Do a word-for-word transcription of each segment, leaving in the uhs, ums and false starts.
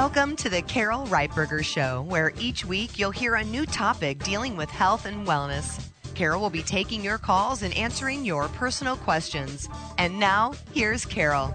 Welcome to the Carol Reitberger Show, where each week you'll hear a new topic dealing with health and wellness. Carol will be taking your calls and answering your personal questions. And now, here's Carol.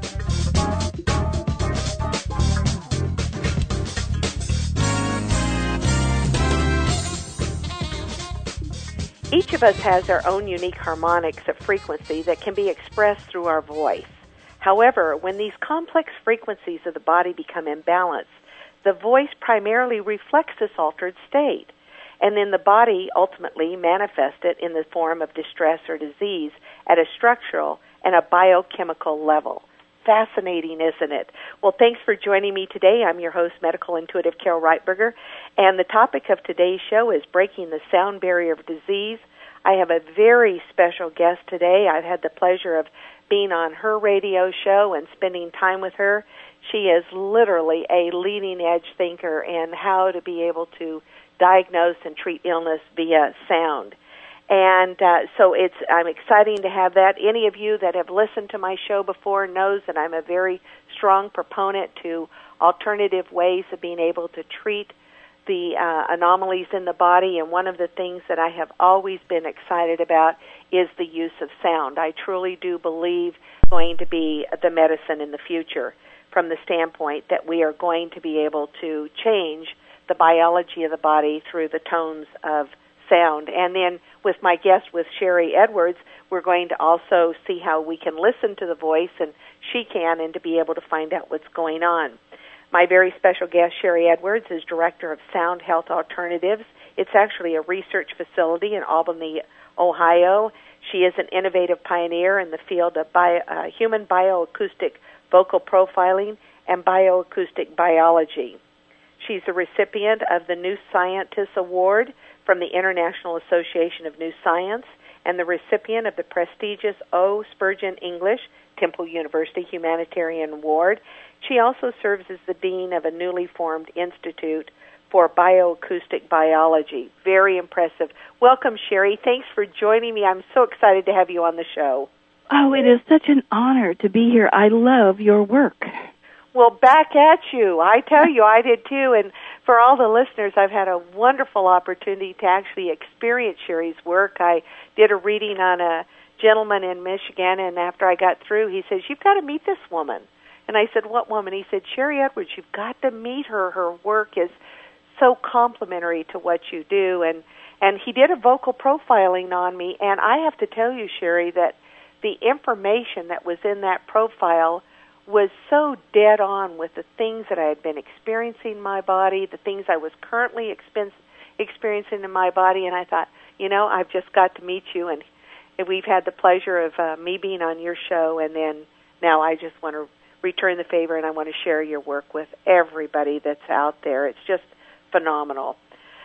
Each of us has our own unique harmonics of frequency that can be expressed through our voice. However, when these complex frequencies of the body become imbalanced, the voice primarily reflects this altered state, and then the body ultimately manifests it in the form of distress or disease at a structural and a biochemical level. Fascinating, isn't it? Well, thanks for joining me today. I'm your host, Medical Intuitive Carol Reitberger, and the topic of today's show is breaking the sound barrier of disease. I have a very special guest today. I've had the pleasure of being on her radio show and spending time with her. She is literally a leading-edge thinker in how to be able to diagnose and treat illness via sound. And uh, so it's I'm exciting to have that. Any of you that have listened to my show before knows that I'm a very strong proponent to alternative ways of being able to treat the uh, anomalies in the body, and one of the things that I have always been excited about is the use of sound. I truly do believe it's going to be the medicine in the future from the standpoint that we are going to be able to change the biology of the body through the tones of sound. And then with my guest, with Sherry Edwards, we're going to also see how we can listen to the voice, and she can, and to be able to find out what's going on. My very special guest, Sherry Edwards, is Director of Sound Health Alternatives. It's actually a research facility in Albany, Ohio. She is an innovative pioneer in the field of bio, uh, human bioacoustic vocal profiling and bioacoustic biology. She's a recipient of the New Scientist Award from the International Association of New Science and the recipient of the prestigious O. Spurgeon English Temple University Humanitarian Award. She also serves as the dean of a newly formed institute for bioacoustic biology. Very impressive. Welcome, Sherry. Thanks for joining me. I'm so excited to have you on the show. Oh, it is such an honor to be here. I love your work. Well, back at you. I tell you, I did too. And for all the listeners, I've had a wonderful opportunity to actually experience Sherry's work. I did a reading on a gentleman in Michigan, and after I got through, he says, "You've got to meet this woman." And I said, "What woman?" He said, "Sherry Edwards. You've got to meet her. Her work is so complimentary to what you do." And, and he did a vocal profiling on me, and I have to tell you, Sherry, that the information that was in that profile was so dead on with the things that I had been experiencing in my body, the things I was currently expen- experiencing in my body, and I thought, you know, I've just got to meet you, and, and we've had the pleasure of uh, me being on your show, and then now I just want to return the favor, and I want to share your work with everybody that's out there. It's just phenomenal.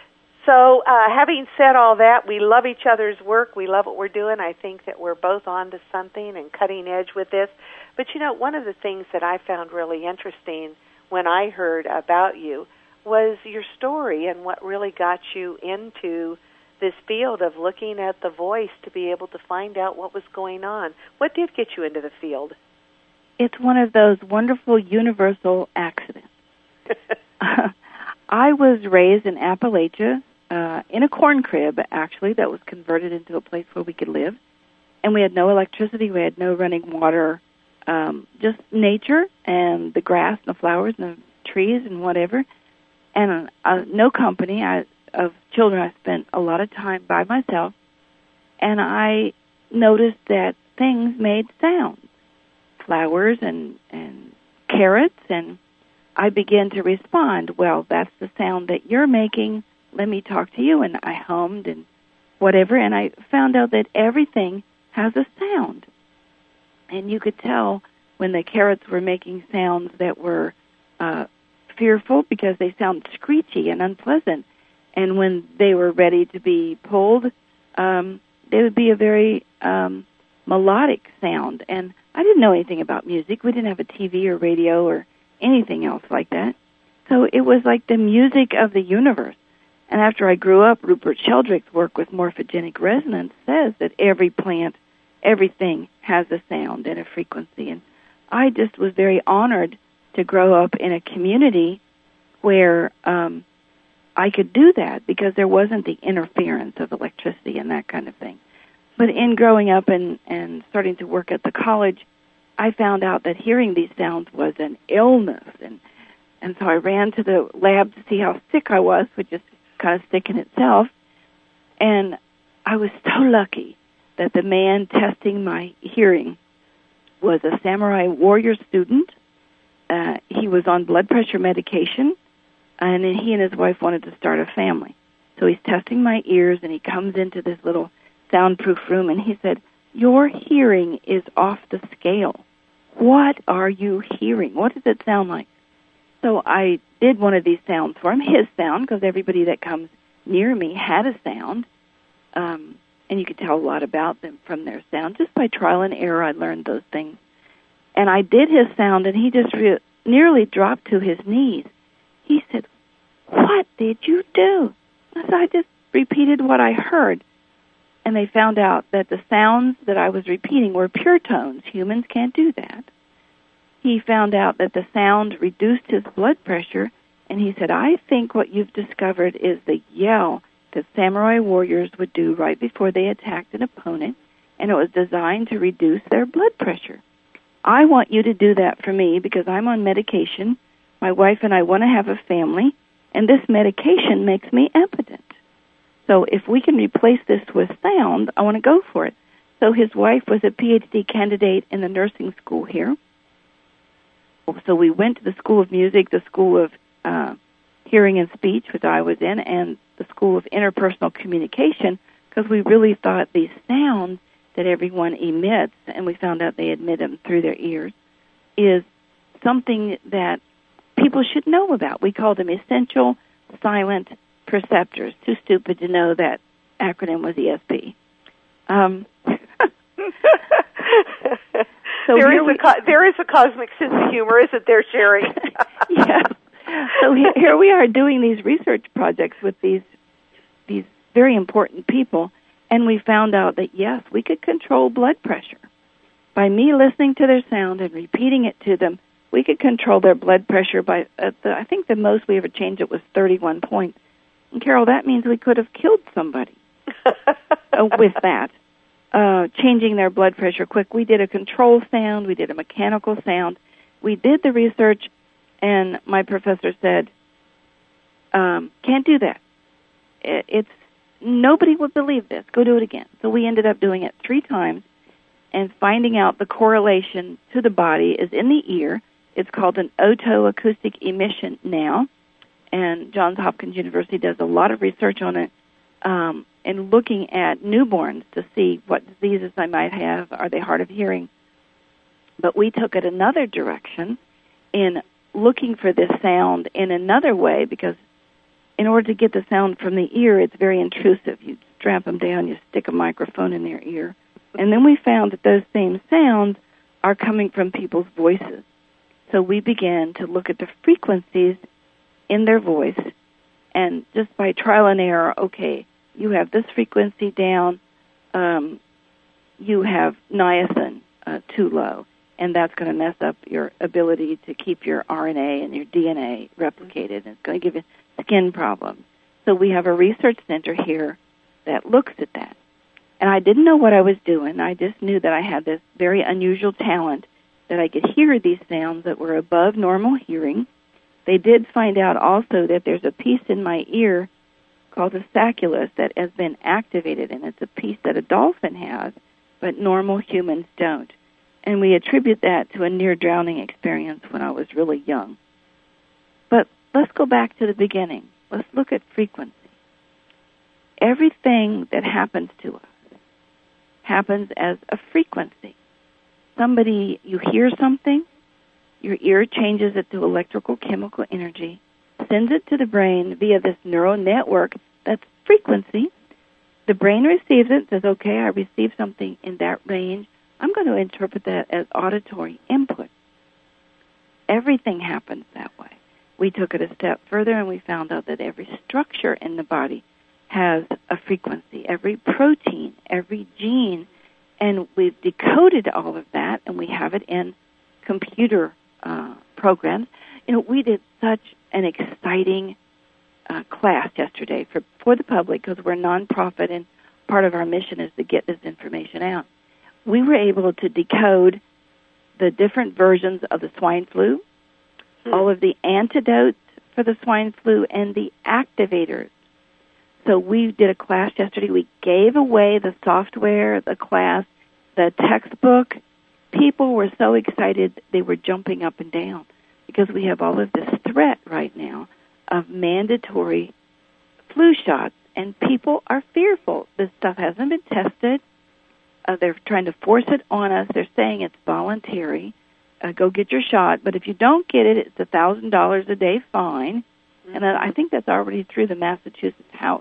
So uh, having said all that, we love each other's work. We love what we're doing. I think that we're both on to something and cutting edge with this. But, you know, one of the things that I found really interesting when I heard about you was your story and what really got you into this field of looking at the voice to be able to find out what was going on. What did get you into the field? It's one of those wonderful universal accidents. uh, I was raised in Appalachia, uh, in a corn crib, actually, that was converted into a place where we could live. And we had no electricity, we had no running water, um, just nature and the grass and the flowers and the trees and whatever. And uh, no company I, of children. I spent a lot of time by myself. And I noticed that things made sounds, flowers and, and carrots, and I began to respond. Well, that's the sound that you're making. Let me talk to you. And I hummed and whatever, and I found out that everything has a sound. And you could tell when the carrots were making sounds that were uh, fearful because they sound screechy and unpleasant. And when they were ready to be pulled, um, they would be a very um, melodic sound. And I didn't know anything about music. We didn't have a T V or radio or anything else like that. So it was like the music of the universe. And after I grew up, Rupert Sheldrake's work with morphogenic resonance says that every plant, everything has a sound and a frequency. And I just was very honored to grow up in a community where um, I could do that because there wasn't the interference of electricity and that kind of thing. But in growing up and, and starting to work at the college, I found out that hearing these sounds was an illness. And, and so I ran to the lab to see how sick I was, which is kind of sick in itself. And I was so lucky that the man testing my hearing was a samurai warrior student. Uh, he was on blood pressure medication, and then he and his wife wanted to start a family. So he's testing my ears, and he comes into this little soundproof room, and he said, "Your hearing is off the scale. What are you hearing? What does it sound like?" So I did one of these sounds for him, his sound, because everybody that comes near me had a sound, um, and you could tell a lot about them from their sound. Just by trial and error, I learned those things. And I did his sound, and he just re- nearly dropped to his knees. He said, "What did you do?" I said, "I just repeated what I heard." And they found out that the sounds that I was repeating were pure tones. Humans can't do that. He found out that the sound reduced his blood pressure, and he said, "I think what you've discovered is the yell that samurai warriors would do right before they attacked an opponent, and it was designed to reduce their blood pressure. I want you to do that for me because I'm on medication. My wife and I want to have a family, and this medication makes me impotent. So if we can replace this with sound, I want to go for it." So his wife was a P H D candidate in the nursing school here. So we went to the School of Music, the School of uh, Hearing and Speech, which I was in, and the School of Interpersonal Communication, because we really thought these sounds that everyone emits, and we found out they emit them through their ears, is something that people should know about. We called them essential silent perceptors. Too stupid to know that acronym was E S P. Um, so there is we, a co- there is a cosmic sense of humor, isn't there, Sherry? Yeah. So he, here we are doing these research projects with these these very important people, and we found out that yes, we could control blood pressure by me listening to their sound and repeating it to them. We could control their blood pressure by uh, the, I think the most we ever changed it was thirty-one points. And Carol, that means we could have killed somebody uh, with that, uh, changing their blood pressure quick. We did a control sound. We did a mechanical sound. We did the research, and my professor said, um, can't do that. It, it's nobody would believe this. Go do it again. So we ended up doing it three times and finding out the correlation to the body is in the ear. It's called an otoacoustic emission now. And Johns Hopkins University does a lot of research on it um, and looking at newborns to see what diseases they might have. Are they hard of hearing? But we took it another direction in looking for this sound in another way because in order to get the sound from the ear, it's very intrusive. You strap them down, you stick a microphone in their ear. And then we found that those same sounds are coming from people's voices. So we began to look at the frequencies in their voice, and just by trial and error, okay, you have this frequency down, um, you have niacin uh, too low, and that's going to mess up your ability to keep your R N A and your D N A replicated, and it's going to give you skin problems. So we have a research center here that looks at that. And I didn't know what I was doing. I just knew that I had this very unusual talent that I could hear these sounds that were above normal hearing. They did find out also that there's a piece in my ear called the sacculus that has been activated, and it's a piece that a dolphin has, but normal humans don't. And we attribute that to a near-drowning experience when I was really young. But let's go back to the beginning. Let's look at frequency. Everything that happens to us happens as a frequency. Somebody, you hear something, your ear changes it to electrical chemical energy, sends it to the brain via this neural network that's frequency. The brain receives it, says, okay, I received something in that range. I'm going to interpret that as auditory input. Everything happens that way. We took it a step further and we found out that every structure in the body has a frequency, every protein, every gene, and we've decoded all of that and we have it in computer uh, programs. You know, we did such an exciting uh, class yesterday for, for the public, because we're a nonprofit and part of our mission is to get this information out. We were able to decode the different versions of the swine flu, hmm. all of the antidotes for the swine flu, and the activators. So we did a class yesterday. We gave away the software, the class, the textbook. People were so excited they were jumping up and down because we have all of this threat right now of mandatory flu shots, and people are fearful. This stuff hasn't been tested. Uh, they're trying to force it on us. They're saying it's voluntary. Uh, go get your shot. But if you don't get it, it's a one thousand dollars a day fine. Mm-hmm. And I think that's already through the Massachusetts House.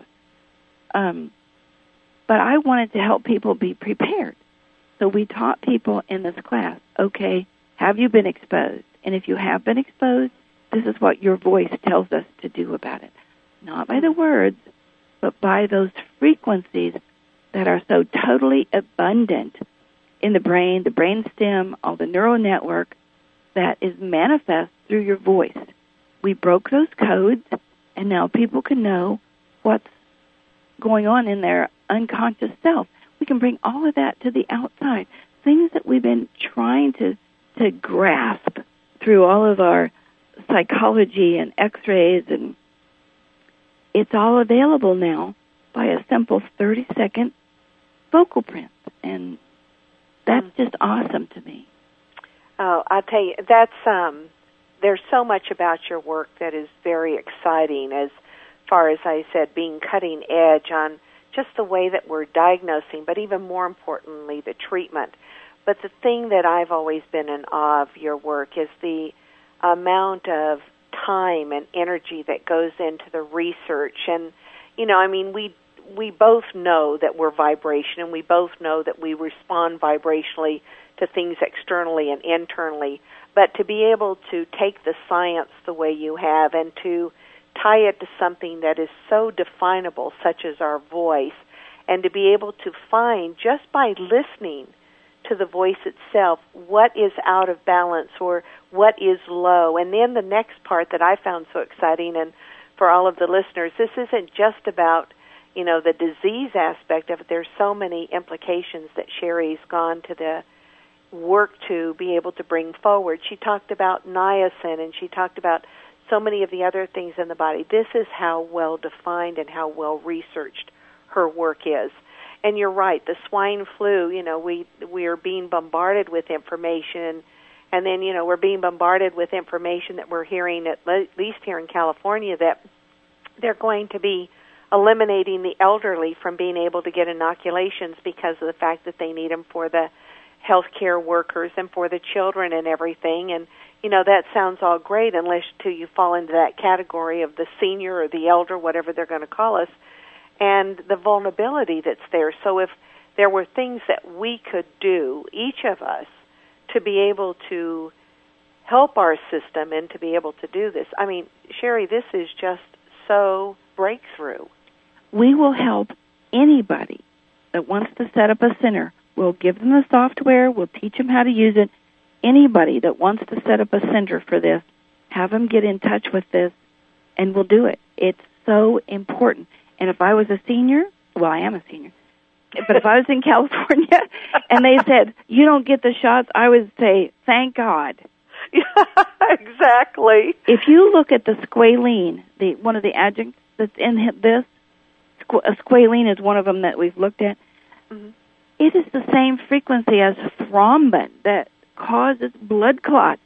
Um, but I wanted to help people be prepared. So we taught people in this class, okay, have you been exposed? And if you have been exposed, this is what your voice tells us to do about it. Not by the words, but by those frequencies that are so totally abundant in the brain, the brain stem, all the neural network that is manifest through your voice. We broke those codes, and now people can know what's going on in their unconscious self. We can bring all of that to the outside, things that we've been trying to, to grasp through all of our psychology and x-rays, and it's all available now by a simple thirty-second vocal print, and that's just awesome to me. Oh, I'll tell you, that's um, there's so much about your work that is very exciting, as far as I said, being cutting edge on just the way that we're diagnosing, but even more importantly, the treatment. But the thing that I've always been in awe of your work is the amount of time and energy that goes into the research. And, you know, I mean, we we both know that we're vibration, and we both know that we respond vibrationally to things externally and internally. But to be able to take the science the way you have and to tie it to something that is so definable, such as our voice, and to be able to find, just by listening to the voice itself, what is out of balance or what is low. And then the next part that I found so exciting, and for all of the listeners, this isn't just about, you know, the disease aspect of it. There's so many implications that Sherry's gone to the work to be able to bring forward. She talked about niacin, and she talked about so many of the other things in the body. This is how well defined and how well researched her work is. And you're right, the swine flu, you know, we we are being bombarded with information, and then, you know, we're being bombarded with information that we're hearing, at le- least here in California, that they're going to be eliminating the elderly from being able to get inoculations because of the fact that they need them for the healthcare workers and for the children and everything. And you know, that sounds all great unless till you fall into that category of the senior or the elder, whatever they're going to call us, and the vulnerability that's there. So if there were things that we could do, each of us, to be able to help our system and to be able to do this, I mean, Sherry, this is just so breakthrough. We will help anybody that wants to set up a center. We'll give them the software. We'll teach them how to use it. Anybody that wants to set up a center for this, have them get in touch with this, and we'll do it. It's so important. And if I was a senior, well, I am a senior, but if I was in California and they said, you don't get the shots, I would say, thank God. Yeah, exactly. If you look at the squalene, the one of the adjuncts that's in this, squalene is one of them that we've looked at, mm-hmm. It is the same frequency as thrombin that causes blood clots.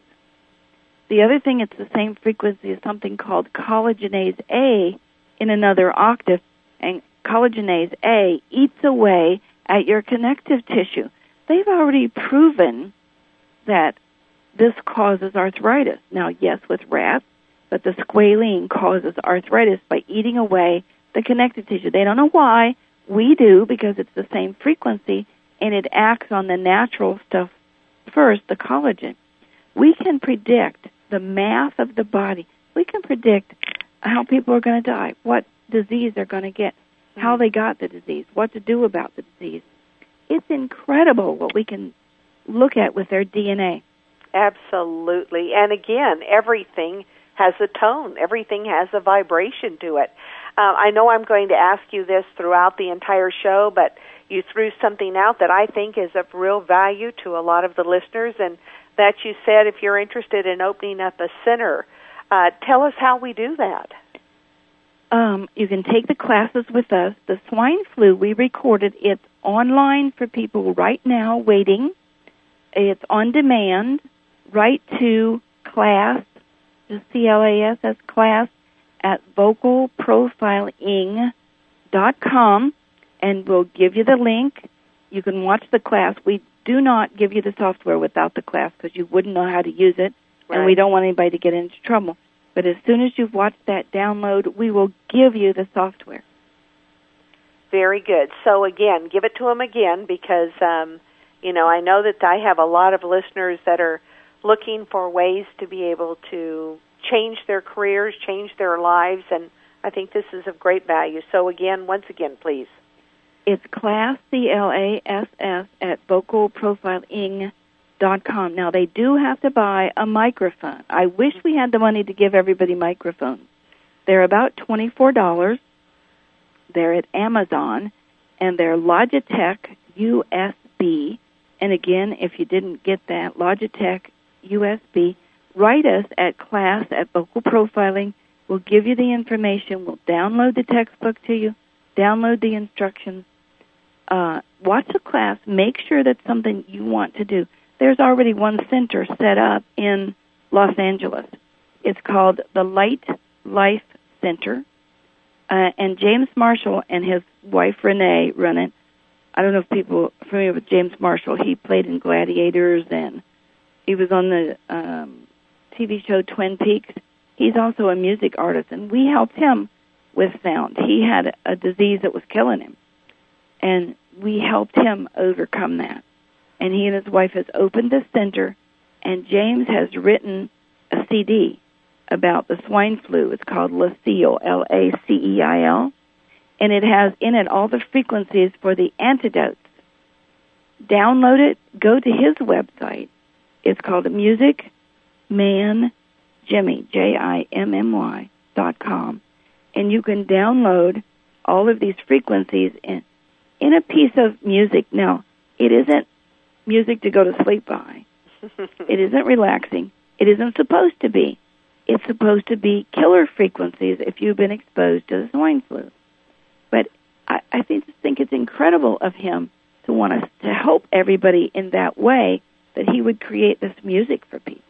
The other thing, it's the same frequency as something called collagenase A in another octave, and collagenase A eats away at your connective tissue. They've already proven that this causes arthritis. Now, yes, with rats, but the squalene causes arthritis by eating away the connective tissue. They don't know why. We do, because it's the same frequency, and it acts on the natural stuff first, the collagen. We can predict the math of the body. We can predict how people are going to die, what disease they're going to get, how they got the disease, what to do about the disease. It's incredible what we can look at with their D N A. Absolutely. And again, everything has a tone. Everything has a vibration to it. Uh, I know I'm going to ask you this throughout the entire show, but you threw something out that I think is of real value to a lot of the listeners, and that you said if you're interested in opening up a center. Uh, tell us how we do that. Um, you can take the classes with us. The swine flu, we recorded. It's online for people right now waiting. It's on demand. Write to class, just C L A S S, class, at vocal profiling dot com, and we'll give you the link. You can watch the class. We do not give you the software without the class because you wouldn't know how to use it, right. And we don't want anybody to get into trouble. But as soon as you've watched that download, we will give you the software. Very good. So, again, give it to them again because, um, you know, I know that I have a lot of listeners that are looking for ways to be able to change their careers, change their lives, and I think this is of great value. So, again, once again, please. It's class, C L A S S, at vocal profiling dot com. Now, they do have to buy a microphone. I wish we had the money to give everybody microphones. They're about twenty-four dollars. They're at Amazon, and they're Logitech U S B. And again, if you didn't get that, Logitech U S B, write us at class at Vocal Profiling. We'll give you the information. We'll download the textbook to you, download the instructions. Uh, watch the class. Make sure that's something you want to do. There's already one center set up in Los Angeles. It's called the Light Life Center. Uh, and James Marshall and his wife Renee run it. I don't know if people are familiar with James Marshall. He played in Gladiators, and he was on the um, T V show Twin Peaks. He's also a music artist, and we helped him with sound. He had a disease that was killing him, and we helped him overcome that. And he and his wife has opened this center, and James has written a C D about the swine flu. It's called LaCeil, L A C E I L, and it has in it all the frequencies for the antidotes. Download it. Go to his website. It's called Music Man Jimmy, J I M M Y, dot com, and you can download all of these frequencies in, in a piece of music. Now, it isn't music to go to sleep by. It isn't relaxing. It isn't supposed to be. It's supposed to be killer frequencies if you've been exposed to the swine flu. But I, I think, think it's incredible of him to want us to help everybody in that way, that he would create this music for people.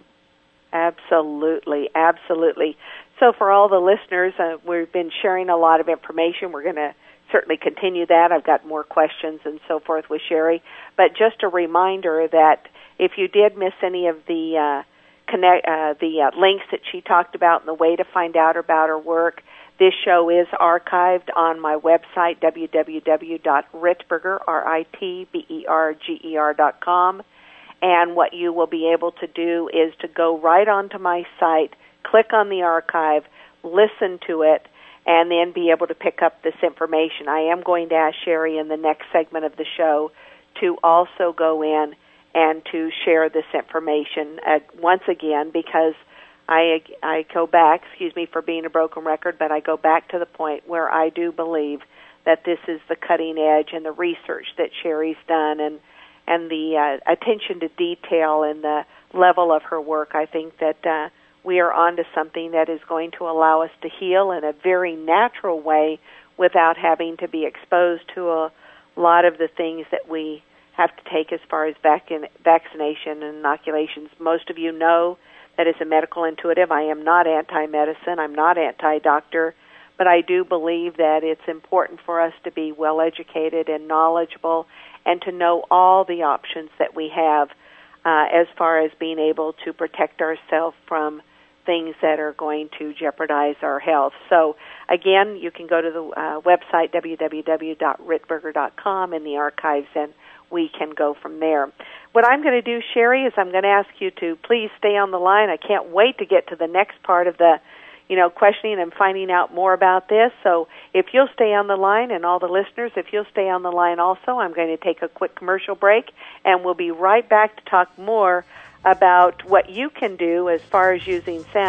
Absolutely, absolutely. So for all the listeners, uh, we've been sharing a lot of information. We're going to certainly continue that. I've got more questions and so forth with Sherry. But just a reminder that if you did miss any of the uh, connect, uh, the uh, links that she talked about and the way to find out about her work, this show is archived on my website, w w w dot ritberger, R I T B E R G E R dot com. And what you will be able to do is to go right onto my site, click on the archive, listen to it, and then be able to pick up this information. I am going to ask Sherry in the next segment of the show to also go in and to share this information uh, once again, because I, I go back, excuse me for being a broken record, but I go back to the point where I do believe that this is the cutting edge and the research that Sherry's done, and and the uh, attention to detail and the level of her work. I think that uh, we are onto something that is going to allow us to heal in a very natural way without having to be exposed to a lot of the things that we have to take as far as vac- vaccination and inoculations. Most of you know that as a medical intuitive, I am not anti-medicine, I'm not anti-doctor, but I do believe that it's important for us to be well-educated and knowledgeable and to know all the options that we have uh, as far as being able to protect ourselves from things that are going to jeopardize our health. So, again, you can go to the uh, website, w w w dot ritberger dot com, in the archives, and we can go from there. What I'm going to do, Sherry, is I'm going to ask you to please stay on the line. I can't wait to get to the next part of the you know, questioning and finding out more about this. So if you'll stay on the line, and all the listeners, if you'll stay on the line also, I'm going to take a quick commercial break, and we'll be right back to talk more about what you can do as far as using sound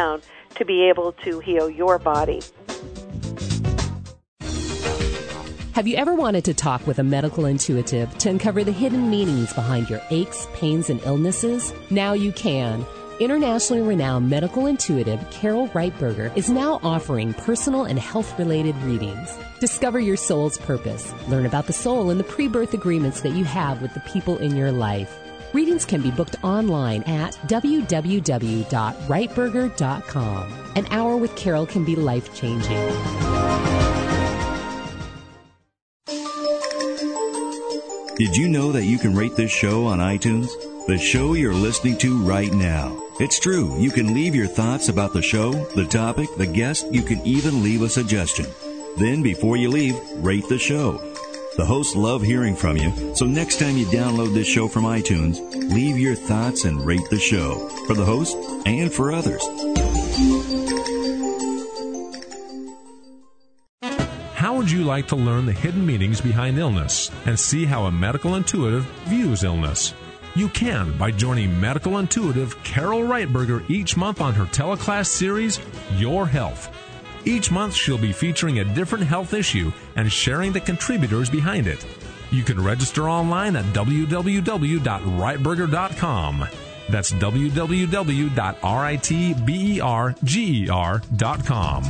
to be able to heal your body. Have you ever wanted to talk with a medical intuitive to uncover the hidden meanings behind your aches, pains, and illnesses? Now you can. Internationally renowned medical intuitive Carol Reitberger is now offering personal and health-related readings. Discover your soul's purpose. Learn about the soul and the pre-birth agreements that you have with the people in your life. Readings can be booked online at w w w dot reitberger dot com. An hour with Carol can be life-changing. Did you know that you can rate this show on iTunes? The show you're listening to right now. It's true. You can leave your thoughts about the show, the topic, the guest. You can even leave a suggestion. Then, before you leave, rate the show. The hosts love hearing from you, so next time you download this show from iTunes, leave your thoughts and rate the show for the host and for others. How would you like to learn the hidden meanings behind illness and see how a medical intuitive views illness? You can by joining medical intuitive Carol Reitberger each month on her teleclass series, Your Health. Each month she'll be featuring a different health issue and sharing the contributors behind it. You can register online at w w w dot reitberger dot com. That's w w w dot reitberger dot com.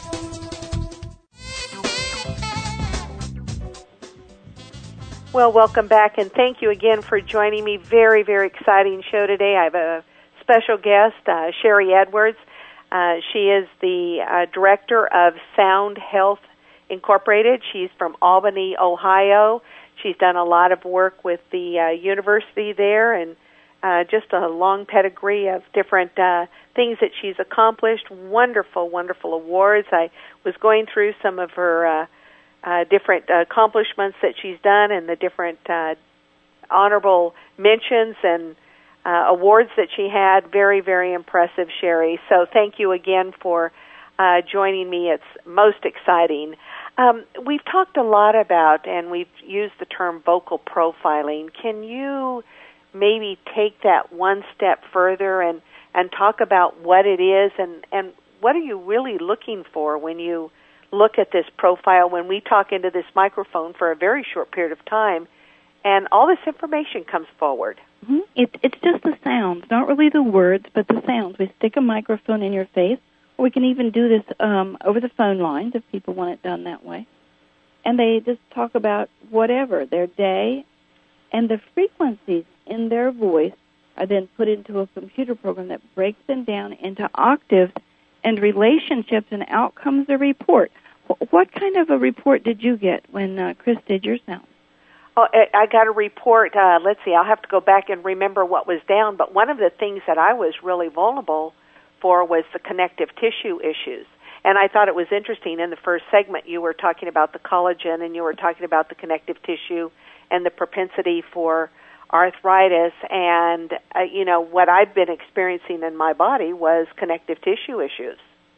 Well, welcome back, and thank you again for joining me. Very, very exciting show today. I have a special guest, uh, Sherry Edwards. Uh, she is the uh, director of Sound Health Incorporated. She's from Albany, Ohio. She's done a lot of work with the uh, university there, and uh, just a long pedigree of different uh, things that she's accomplished. Wonderful, wonderful awards. I was going through some of her uh, uh, different accomplishments that she's done and the different uh, honorable mentions and Uh, awards that she had. Very, very impressive, Sherry. So thank you again for uh, joining me. It's most exciting. Um, we've talked a lot about, and we've used the term vocal profiling. Can you maybe take that one step further and, and talk about what it is and, and what are you really looking for when you look at this profile, when we talk into this microphone for a very short period of time and all this information comes forward? Mm-hmm. It, it's just the sounds, not really the words, but the sounds. We stick a microphone in your face, or we can even do this um, over the phone lines if people want it done that way. And they just talk about whatever, their day, and the frequencies in their voice are then put into a computer program that breaks them down into octaves and relationships, and out comes a report. What kind of a report did you get when uh, Chris did your sound? Oh, I got a report. Uh, let's see, I'll have to go back and remember what was down. But one of the things that I was really vulnerable for was the connective tissue issues. And I thought it was interesting. In the first segment, you were talking about the collagen, and you were talking about the connective tissue and the propensity for arthritis. And, uh, you know, what I've been experiencing in my body was connective tissue issues.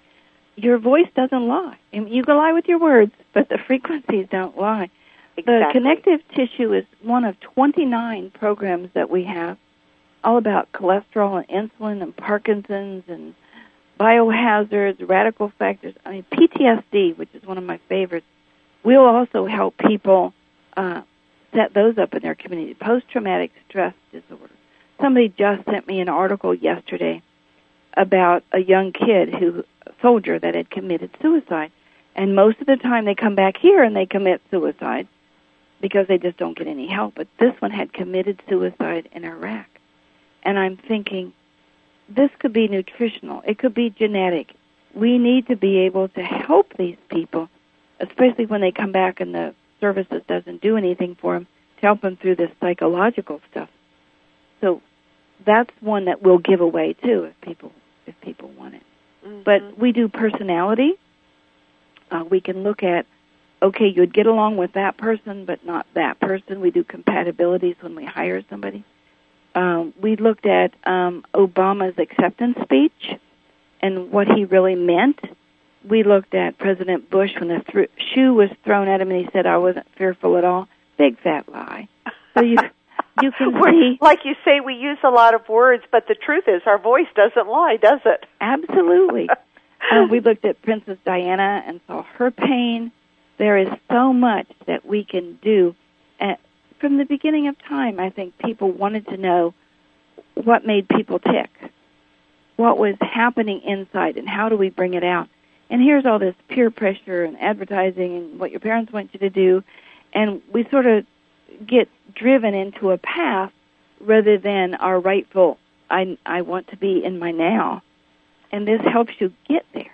Your voice doesn't lie. I mean, you can lie with your words, but the frequencies don't lie. Exactly. The connective tissue is one of twenty-nine programs that we have, all about cholesterol and insulin and Parkinson's and biohazards, radical factors. I mean, P T S D, which is one of my favorites, will also help people uh, set those up in their community. Post-traumatic stress disorder. Somebody just sent me an article yesterday about a young kid, who, a soldier, that had committed suicide. And most of the time they come back here and they commit suicide because they just don't get any help. But this one had committed suicide in Iraq. And I'm thinking, this could be nutritional. It could be genetic. We need to be able to help these people, especially when they come back and the services doesn't do anything for them, to help them through this psychological stuff. So that's one that we'll give away, too, if people if people want it. Mm-hmm. But we do personality. Uh, we can look at, okay, you'd get along with that person, but not that person. We do compatibilities when we hire somebody. Um, we looked at um, Obama's acceptance speech and what he really meant. We looked at President Bush when the th- shoe was thrown at him and he said, I wasn't fearful at all. Big fat lie. So you you can see. Like you say, we use a lot of words, but the truth is our voice doesn't lie, does it? Absolutely. uh, we looked at Princess Diana and saw her pain. There is so much that we can do. Uh, from the beginning of time, I think people wanted to know what made people tick, what was happening inside, and how do we bring it out. And here's all this peer pressure and advertising and what your parents want you to do, and we sort of get driven into a path rather than our rightful, I, I want to be in my now. And this helps you get there.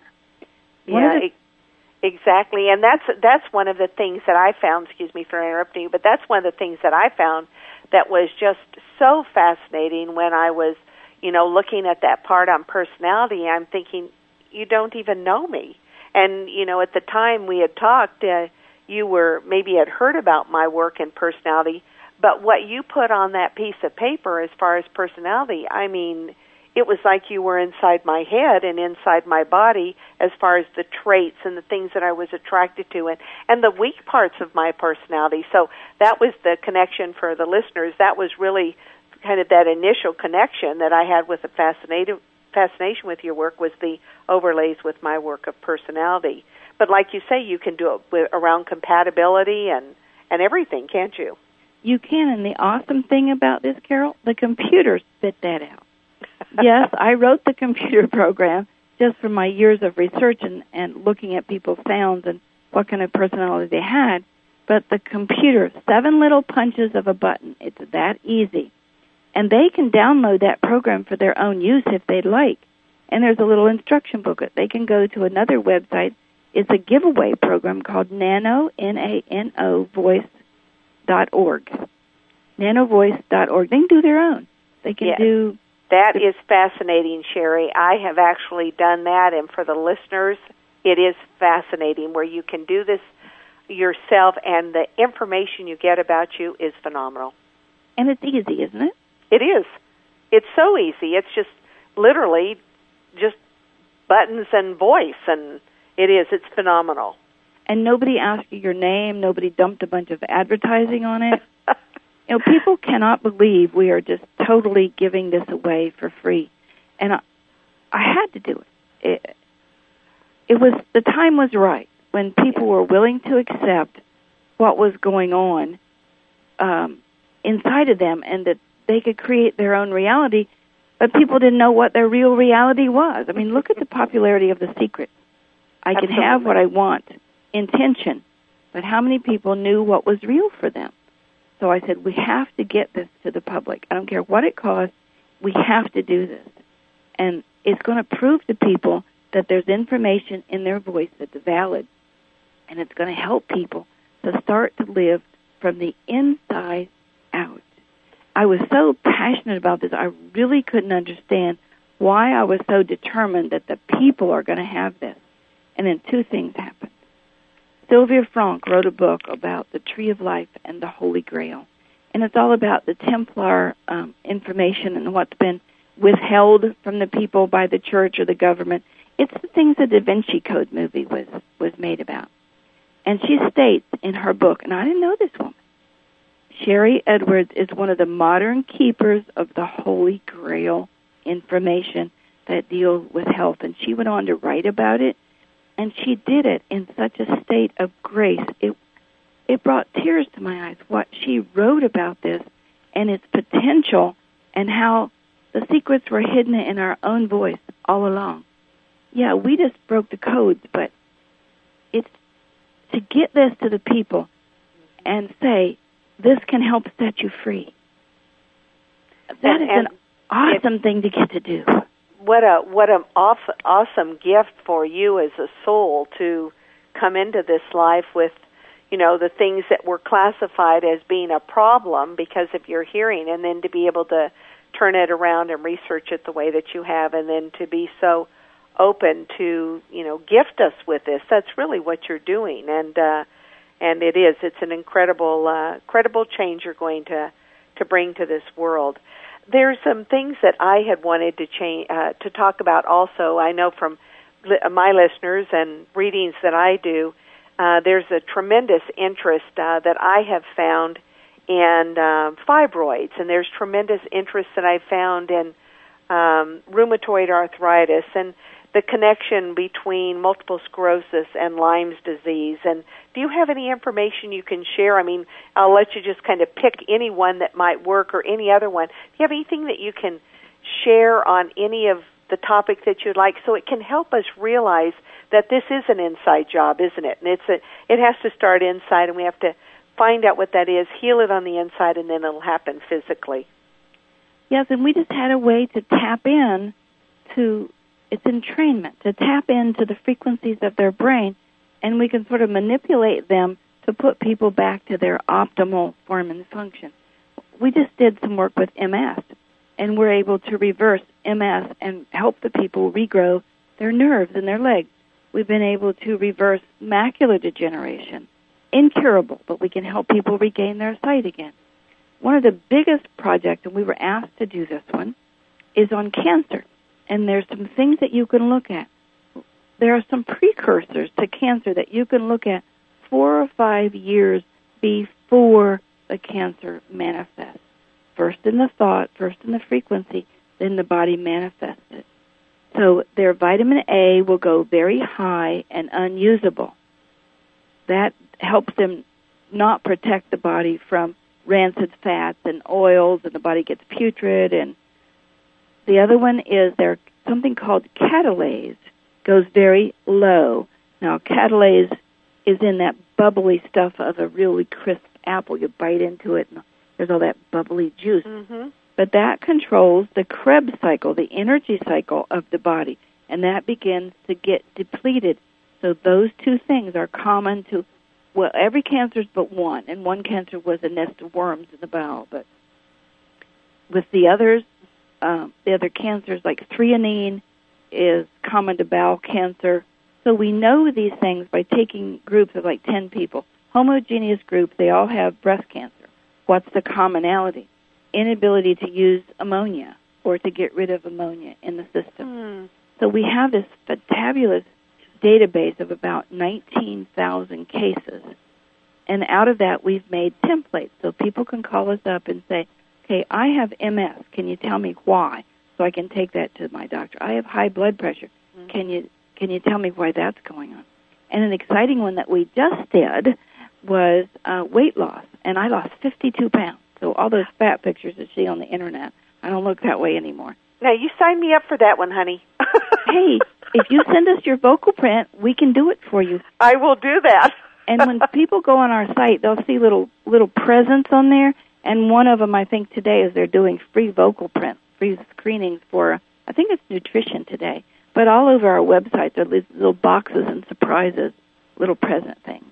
One yeah, the, exactly. And that's that's one of the things that I found, excuse me for interrupting you, but that's one of the things that I found that was just so fascinating when I was, you know, looking at that part on personality. I'm thinking, you don't even know me. And, you know, at the time we had talked, uh, you were maybe had heard about my work in personality, but what you put on that piece of paper as far as personality, I mean, it was like you were inside my head and inside my body as far as the traits and the things that I was attracted to and, and the weak parts of my personality. So that was the connection for the listeners. That was really kind of that initial connection that I had with the fascinated, fascination with your work was the overlays with my work of personality. But like you say, you can do it with, around compatibility and, and everything, can't you? You can, and the awesome thing about this, Carol, the computer spit that out. Yes, I wrote the computer program just from my years of research and, and looking at people's sounds and what kind of personality they had. But the computer, seven little punches of a button, it's that easy. And they can download that program for their own use if they'd like. And there's a little instruction booklet. They can go to another website. It's a giveaway program called Nano, N A N O, voice dot org. nanovoice dot org. They can do their own. They can yes. do... That is fascinating, Sherry. I have actually done that, and for the listeners, it is fascinating where you can do this yourself, and the information you get about you is phenomenal. And it's easy, isn't it? It is. It's so easy. It's just literally just buttons and voice, and it is. It's phenomenal. And nobody asked you your name. Nobody dumped a bunch of advertising on it. You know, people cannot believe we are just totally giving this away for free. And I, I had to do it. It, it was, the time was right when people were willing to accept what was going on um, inside of them and that they could create their own reality, but people didn't know what their real reality was. I mean, look at the popularity of The Secret. I can Absolutely. have what I want, intention, but how many people knew what was real for them? So I said, we have to get this to the public. I don't care what it costs. We have to do this. And it's going to prove to people that there's information in their voice that's valid. And it's going to help people to start to live from the inside out. I was so passionate about this, I really couldn't understand why I was so determined that the people are going to have this. And then two things happened. Sylvia Frank wrote a book about the Tree of Life and the Holy Grail. And it's all about the Templar um, information and what's been withheld from the people by the church or the government. It's the things the Da Vinci Code movie was, was made about. And she states in her book, and I didn't know this woman, Sherry Edwards is one of the modern keepers of the Holy Grail information that deals with health. And she went on to write about it. And she did it in such a state of grace. It it brought tears to my eyes, what she wrote about this and its potential and how the secrets were hidden in our own voice all along. Yeah, we just broke the codes, but it's to get this to the people and say, this can help set you free. That and, is and an awesome it, thing to get to do. What a what an awesome gift for you as a soul to come into this life with, you know, the things that were classified as being a problem because of your hearing, and then to be able to turn it around and research it the way that you have, and then to be so open to, you know, gift us with this. That's really what you're doing, and uh, and it is. It's an incredible, uh, incredible change you're going to to bring to this world. There's some things that I had wanted to change, uh, to talk about also. I know from li- my listeners and readings that I do, uh, there's a tremendous interest uh, that I have found in uh, fibroids, and there's tremendous interest that I found in um, rheumatoid arthritis. And the connection between multiple sclerosis and Lyme's disease. And do you have any information you can share? I mean, I'll let you just kind of pick any one that might work or any other one. Do you have anything that you can share on any of the topic that you'd like, so it can help us realize that this is an inside job, isn't it? And it's a, it has to start inside, and we have to find out what that is, heal it on the inside, and then it'll happen physically. Yes, and we just had a way to tap in to, it's entrainment, to tap into the frequencies of their brain, and we can sort of manipulate them to put people back to their optimal form and function. We just did some work with M S, and we're able to reverse M S and help the people regrow their nerves in their legs. We've been able to reverse macular degeneration. Incurable, but we can help people regain their sight again. One of the biggest projects, and we were asked to do this one, is on cancer. And there's some things that you can look at. There are some precursors to cancer that you can look at four or five years before the cancer manifests. First in the thought, first in the frequency, then the body manifests it. So their vitamin A will go very high and unusable. That helps them not protect the body from rancid fats and oils, and the body gets putrid. And the other one is there's something called catalase, goes very low. Now, catalase is in that bubbly stuff of a really crisp apple. You bite into it, and there's all that bubbly juice. Mm-hmm. But that controls the Krebs cycle, the energy cycle of the body, and that begins to get depleted. So those two things are common to, well, every cancer's but one, and one cancer was a nest of worms in the bowel. But with the others, um, the other cancers, like threonine is common to bowel cancer. So we know these things by taking groups of like ten people. Homogeneous group, they all have breast cancer. What's the commonality? Inability to use ammonia or to get rid of ammonia in the system. Mm. So we have this fabulous database of about nineteen thousand cases. And out of that, we've made templates. So people can call us up and say, okay, I have M S. Can you tell me why? So I can take that to my doctor. I have high blood pressure. Mm. Can you can you tell me why that's going on? And an exciting one that we just did was uh, weight loss. And I lost fifty-two pounds. So all those fat pictures that you see on the Internet, I don't look that way anymore. Now, you signed me up for that one, honey. Hey, if you send us your vocal print, we can do it for you. I will do that. And when people go on our site, they'll see little little presents on there, and one of them, I think, today is they're doing free vocal print, free screenings for, I think it's nutrition today. But all over our website, there are these little boxes and surprises, little present things.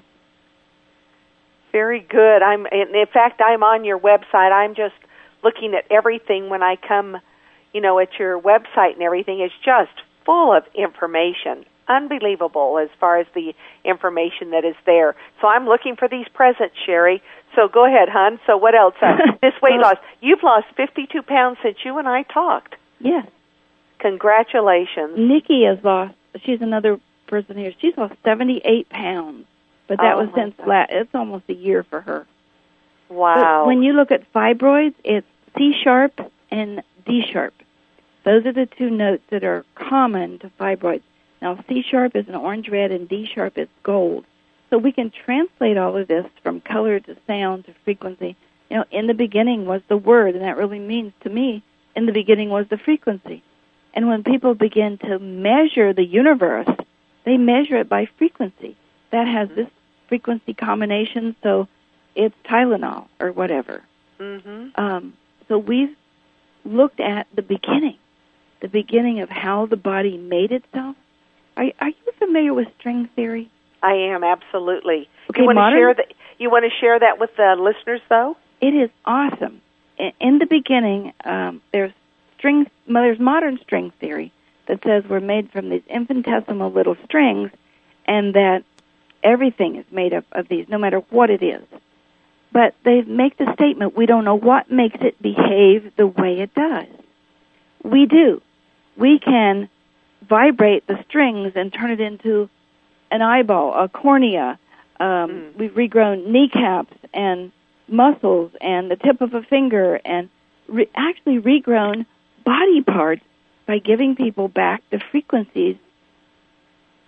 Very good. I'm, in fact, I'm on your website. I'm just looking at everything when I come, you know, at your website and everything. It's just full of information. Unbelievable as far as the information that is there. So I'm looking for these presents, Sherry. So go ahead, hon. So what else? Uh, this weight loss. You've lost fifty-two pounds since you and I talked. Yes. Congratulations. Nikki has lost, she's another person here, she's lost seventy-eight pounds. But that oh was since, la- it's almost a year for her. Wow. But when you look at fibroids, it's C sharp and D sharp. Those are the two notes that are common to fibroids. Now, C sharp is an orange red and D sharp is gold. So we can translate all of this from color to sound to frequency. You know, in the beginning was the word, and that really means to me, in the beginning was the frequency. And when people begin to measure the universe, they measure it by frequency. That has this frequency combination, so it's Tylenol or whatever. Mm-hmm. Um, so we've looked at the beginning, the beginning of how the body made itself. Are, are you familiar with string theory? I am, absolutely. Okay, you want modern, to share that? You want to share that with the listeners, though? It is awesome. In, in the beginning, um, there's string. There's modern string theory that says we're made from these infinitesimal little strings, and that everything is made up of these, no matter what it is. But they make the statement, we don't know what makes it behave the way it does. We do. We can vibrate the strings and turn it into an eyeball, a cornea. Um, mm. We've regrown kneecaps and muscles and the tip of a finger, and re- actually regrown body parts by giving people back the frequencies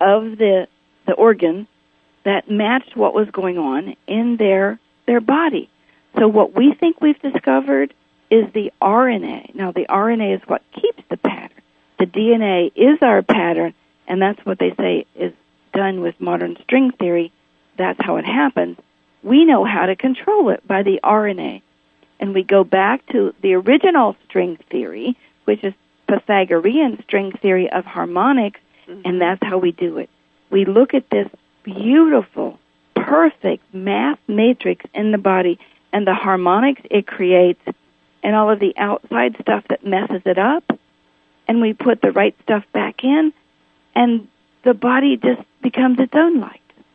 of the the organ that matched what was going on in their their body. So what we think we've discovered is the R N A. Now, the R N A is what keeps the pattern. The D N A is our pattern, and that's what they say is done with modern string theory. That's how it happens. We know how to control it by the R N A. And we go back to the original string theory, which is Pythagorean string theory of harmonics, mm-hmm. and that's how we do it. We look at this beautiful, perfect math matrix in the body and the harmonics it creates and all of the outside stuff that messes it up, and we put the right stuff back in, and the body just becomes its own light.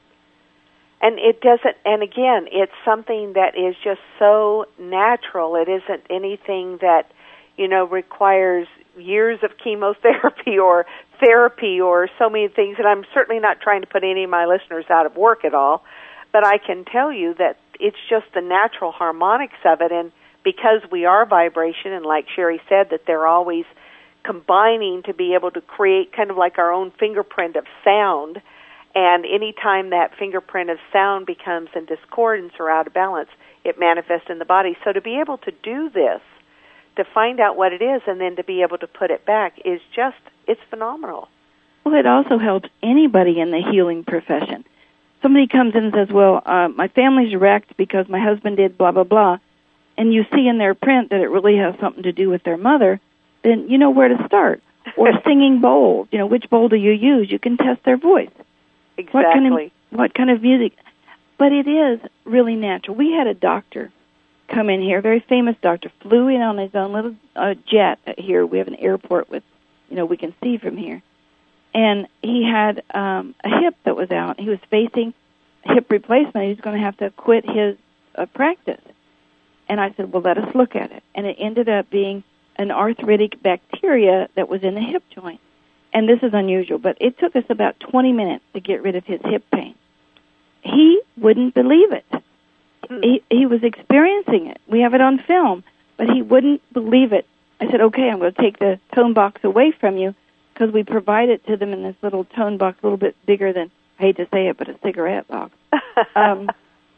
And it doesn't, and again, it's something that is just so natural. It isn't anything that, you know, requires years of chemotherapy or therapy or so many things. And I'm certainly not trying to put any of my listeners out of work at all, but I can tell you that it's just the natural harmonics of it. And because we are vibration, and like Sherry said, that they're always combining to be able to create kind of like our own fingerprint of sound. And any time that fingerprint of sound becomes in discordance or out of balance, it manifests in the body. So to be able to do this, to find out what it is, and then to be able to put it back is just, it's phenomenal. Well, it also helps anybody in the healing profession. Somebody comes in and says, well, uh, my family's wrecked because my husband did blah, blah, blah, and you see in their print that it really has something to do with their mother, then you know where to start. Or singing bowls. You know, which bowl do you use? You can test their voice. Exactly. What kind of, what kind of music? But it is really natural. We had a doctor come in here, a very famous doctor, flew in on his own little uh, jet here. We have an airport with, you know, we can see from here. And he had um, a hip that was out. He was facing a hip replacement. He was going to have to quit his uh, practice. And I said, well, let us look at it. And it ended up being an arthritic bacteria that was in the hip joint. And this is unusual, but it took us about twenty minutes to get rid of his hip pain. He wouldn't believe it. He, he was experiencing it. We have it on film, but he wouldn't believe it. I said, okay, I'm going to take the tone box away from you because we provide it to them in this little tone box, a little bit bigger than, I hate to say it, but a cigarette box. um,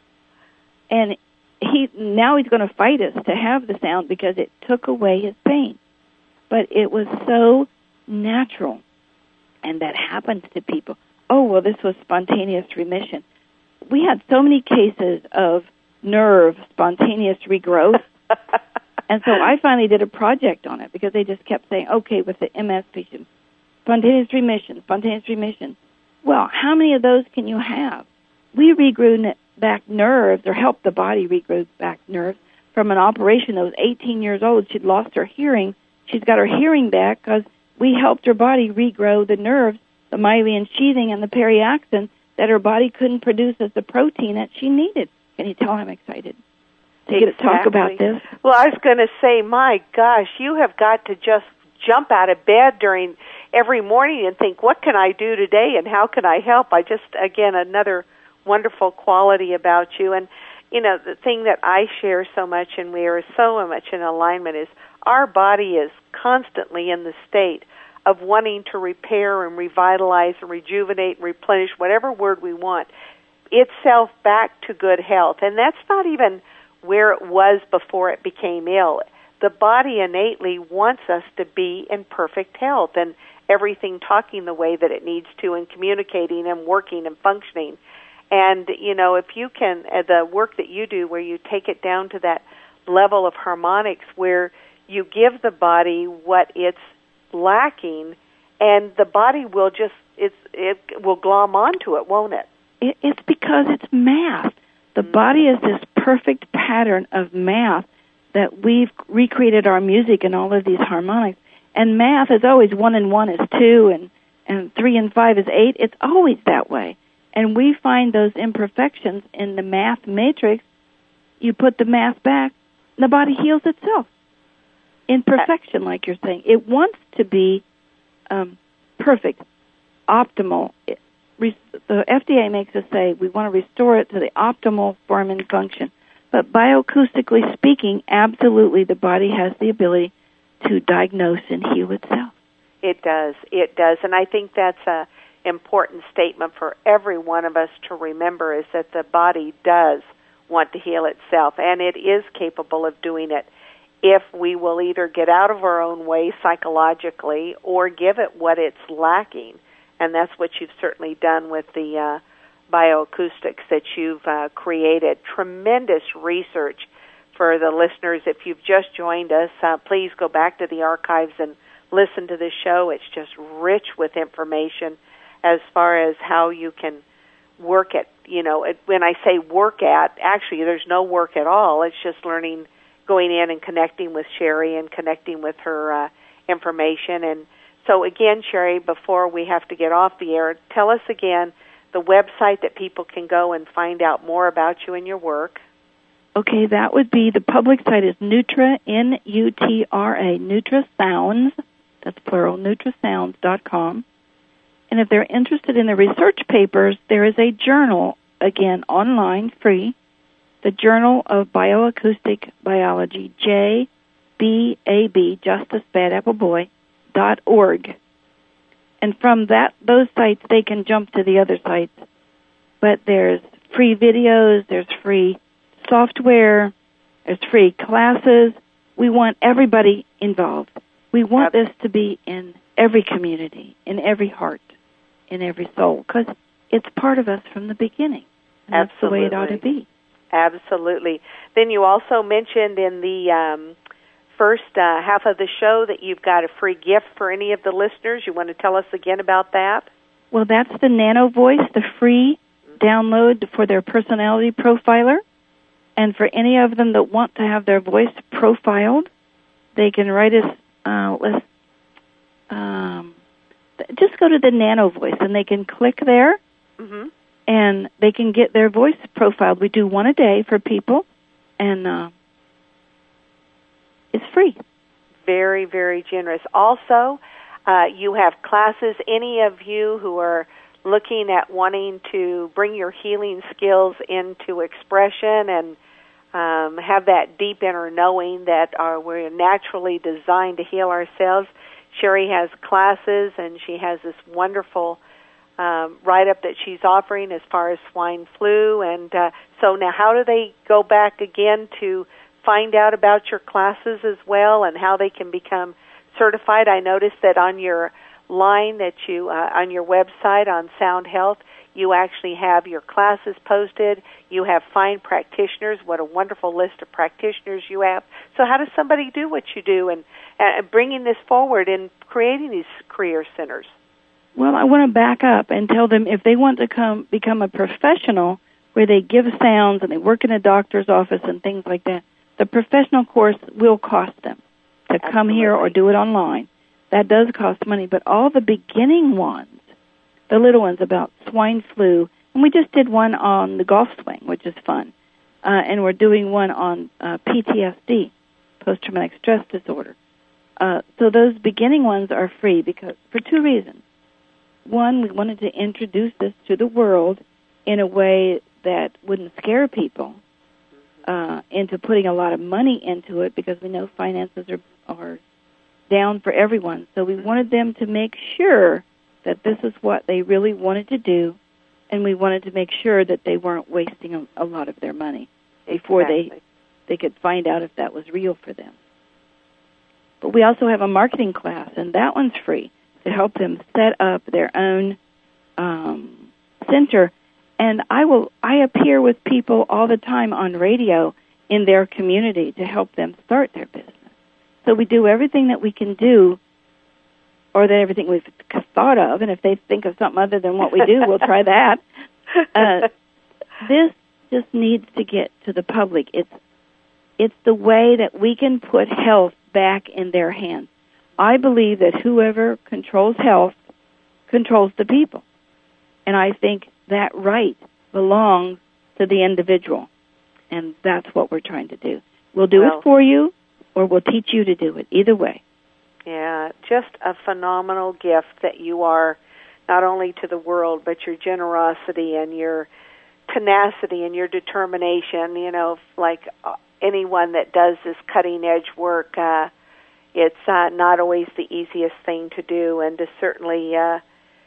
and he now he's going to fight us to have the sound because it took away his pain. But it was so natural, and that happens to people. Oh, well, this was spontaneous remission. We had so many cases of nerve spontaneous regrowth, and so I finally did a project on it because they just kept saying, okay, with the M S patient, spontaneous remission, spontaneous remission. Well, how many of those can you have? We regrew back nerves, or helped the body regrow back nerves from an operation that was eighteen years old. She'd lost her hearing. She's got her hearing back because we helped her body regrow the nerves, the myelin sheathing and the periaxin that her body couldn't produce as the protein that she needed. Can you tell I'm excited to exactly. get to talk about this? Well, I was going to say, my gosh, you have got to just jump out of bed during every morning and think, what can I do today and how can I help? I just, again, another wonderful quality about you. And, you know, the thing that I share so much and we are so much in alignment is our body is constantly in the state of wanting to repair and revitalize and rejuvenate and replenish, whatever word we want, itself back to good health. And that's not even where it was before it became ill. The body innately wants us to be in perfect health and everything talking the way that it needs to and communicating and working and functioning. And, you know, if you can, uh, the work that you do where you take it down to that level of harmonics where you give the body what it's lacking, and the body will just, it's, it will glom onto it, won't it? it it's because it's math. The mm-hmm. body is this perfect pattern of math that we've recreated our music and all of these harmonics. And math is always one and one is two, and, and three and five is eight. It's always that way. And we find those imperfections in the math matrix. You put the math back, the body heals itself. In perfection, like you're saying. It wants to be um, perfect, optimal. It, re, the F D A makes us say we want to restore it to the optimal form and function. But bioacoustically speaking, absolutely the body has the ability to diagnose and heal itself. It does. It does. And I think that's a important statement for every one of us to remember is that the body does want to heal itself, and it is capable of doing it if we will either get out of our own way psychologically or give it what it's lacking. And that's what you've certainly done with the uh, bioacoustics that you've uh, created. Tremendous research for the listeners. If you've just joined us, uh, please go back to the archives and listen to the show. It's just rich with information as far as how you can work at, you know, it, when I say work at, actually there's no work at all. It's just learning, going in and connecting with Sherry and connecting with her uh, information. And so again, Sherry, before we have to get off the air, tell us again the website that people can go and find out more about you and your work. Okay, that would be, the public site is Nutra, N U T R A, NutraSounds, that's plural, nutrasounds dot com. And if they're interested in the research papers, there is a journal, again, online, free, the Journal of Bioacoustic Biology, J B A B, Justice Bad Apple Boy, dot org. And from that, those sites, they can jump to the other sites. But there's free videos, there's free software, there's free classes. We want everybody involved. We want this to be in every community, in every heart, in every soul, because it's part of us from the beginning. And that's the way it ought to be. Absolutely. Then you also mentioned in the um, first uh, half of the show that you've got a free gift for any of the listeners. You want to tell us again about that? Well, that's the Nano Voice, the free download for their personality profiler. And for any of them that want to have their voice profiled, they can write us, uh, let's, um, just go to the Nano Voice, and they can click there, mm-hmm. and they can get their voice profiled. We do one a day for people, and uh, it's free. Very, very generous. Also, uh, you have classes. Any of you who are looking at wanting to bring your healing skills into expression and um, have that deep inner knowing that are, we're naturally designed to heal ourselves, Sherry has classes, and she has this wonderful um, write-up that she's offering as far as swine flu. And uh, so now how do they go back again to find out about your classes as well and how they can become certified? I noticed that on your line that you, uh, on your website on Sound Health, you actually have your classes posted. You have fine practitioners. What a wonderful list of practitioners you have. So how does somebody do what you do and uh, bringing this forward and creating these career centers? Well, I want to back up and tell them if they want to come become a professional where they give sounds and they work in a doctor's office and things like that, the professional course will cost them to Absolutely. Come here or do it online. That does cost money, but all the beginning ones, the little ones about swine flu, and we just did one on the golf swing, which is fun, uh, and we're doing one on uh, P T S D, post-traumatic stress disorder. Uh, so those beginning ones are free because for two reasons. One, we wanted to introduce this to the world in a way that wouldn't scare people uh, into putting a lot of money into it because we know finances are, are down for everyone. So we wanted them to make sure that this is what they really wanted to do, and we wanted to make sure that they weren't wasting a, a lot of their money before exactly. they they could find out if that was real for them. But we also have a marketing class, and that one's free to help them set up their own um, center. And I will I appear with people all the time on radio in their community to help them start their business. So we do everything that we can do, or that everything we've thought of, and if they think of something other than what we do, we'll try that. Uh, this just needs to get to the public. It's it's the way that we can put health back in their hands. I believe that whoever controls health controls the people. And I think that right belongs to the individual. And that's what we're trying to do. We'll do well, it for you, or we'll teach you to do it. Either way. Yeah, just a phenomenal gift that you are not only to the world, but your generosity and your tenacity and your determination. You know, like anyone that does this cutting-edge work, uh, it's uh, not always the easiest thing to do, and to certainly uh,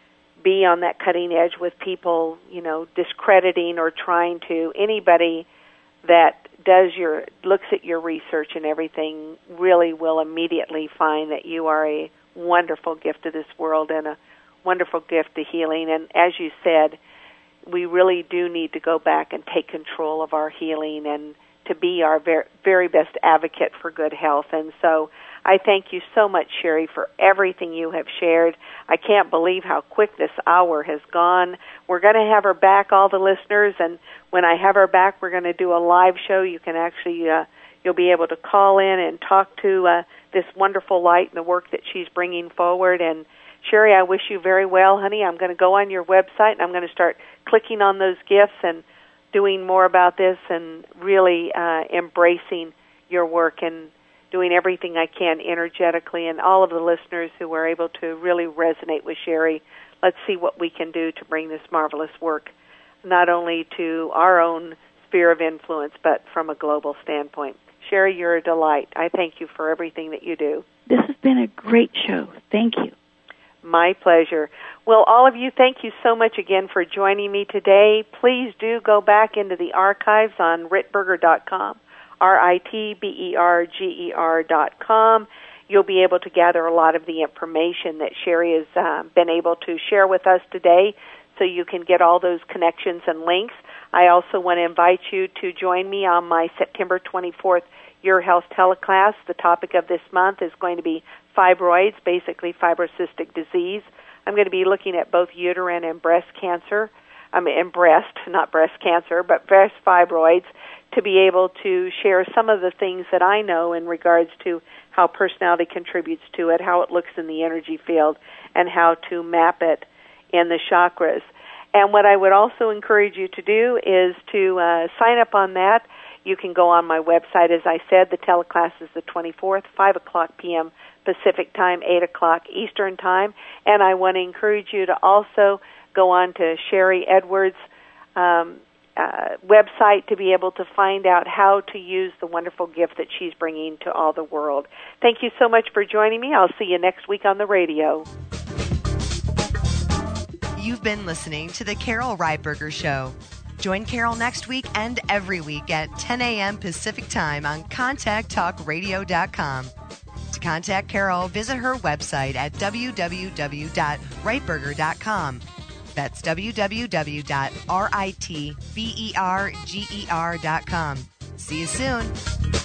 be on that cutting edge with people, you know, discrediting or trying to. Anybody that does your looks at your research and everything really will immediately find that you are a wonderful gift to this world and a wonderful gift to healing. And as you said, we really do need to go back and take control of our healing and to be our very, very best advocate for good health. And so I thank you so much, Sherry, for everything you have shared. I can't believe how quick this hour has gone. We're going to have her back, all the listeners, and when I have her back, we're going to do a live show. You can actually, uh, you'll be able to call in and talk to uh, this wonderful light and the work that she's bringing forward. And Sherry, I wish you very well, honey. I'm going to go on your website, and I'm going to start clicking on those gifts and doing more about this and really uh, embracing your work and doing everything I can energetically. And all of the listeners who are able to really resonate with Sherry, let's see what we can do to bring this marvelous work not only to our own sphere of influence, but from a global standpoint. Sherry, you're a delight. I thank you for everything that you do. This has been a great show. Thank you. My pleasure. Well, all of you, thank you so much again for joining me today. Please do go back into the archives on ritberger dot com, R I T B E R G E R dot com. You'll be able to gather a lot of the information that Sherry has uh, been able to share with us today, so you can get all those connections and links. I also want to invite you to join me on my September twenty-fourth Your Health Teleclass. The topic of this month is going to be fibroids, basically fibrocystic disease. I'm going to be looking at both uterine and breast cancer, I mean, and breast, not breast cancer, but breast fibroids, to be able to share some of the things that I know in regards to how personality contributes to it, how it looks in the energy field, and how to map it in the chakras. And what I would also encourage you to do is to uh, sign up on that. You can go on my website. As I said, the teleclass is the twenty-fourth, five o'clock p.m. Pacific time, eight o'clock Eastern time. And I want to encourage you to also go on to Sherry Edwards' um, uh, website to be able to find out how to use the wonderful gift that she's bringing to all the world. Thank you so much for joining me. I'll see you next week on the radio. You've been listening to The Carol Reitberger Show. Join Carol next week and every week at ten a.m. Pacific Time on contact talk radio dot com. To contact Carol, visit her website at w w w dot reitberger dot com. That's w w w dot ritberger dot com. See you soon.